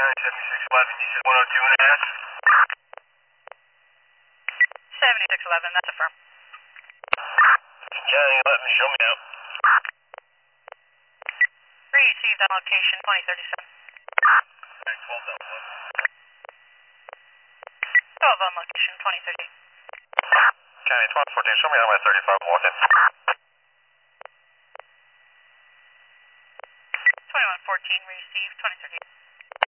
7611, you said 102 and a half? 7611, that's a firm. County 11, show me out. Received on location 2037. 12 on location 2038. County 1214, show me out my 35, walking. 2114, received 2038.